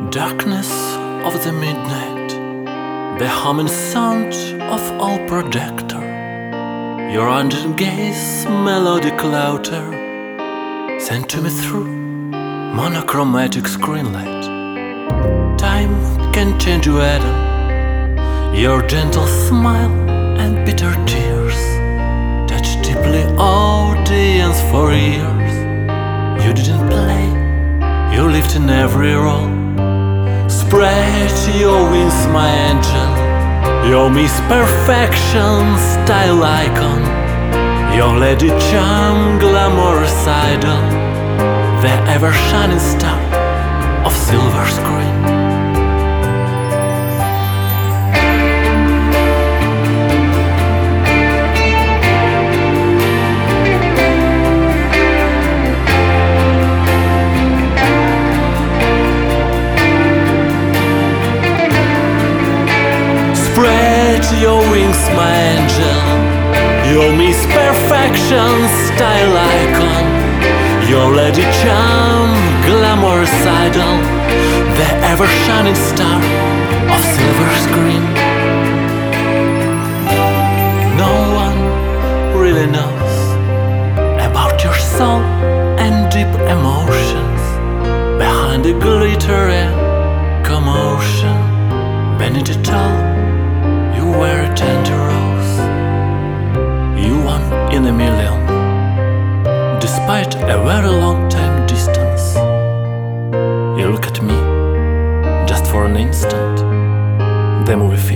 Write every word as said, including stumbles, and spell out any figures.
Darkness of the midnight, the humming sound of all projector, your haunted gaze, melodic laughter, sent to me through monochromatic screen light. Time can change you, Adam, your gentle smile and bitter tears touch deeply audience for years. You didn't play, you lived in every role. Spread your wings, my angel, your Miss Perfection style icon, your lady charm, glamorous idol, the ever-shining star of silver screen. Spread your wings, my angel, your Miss Perfection style icon, your lady charm, glamorous idol, the ever-shining star of silver screen. No one really knows about your soul and deep emotions behind the glitter and commotion. Beneath it all, you were a tender rose, you one in a million, despite a very long time distance. You look at me, just for an instant, the movie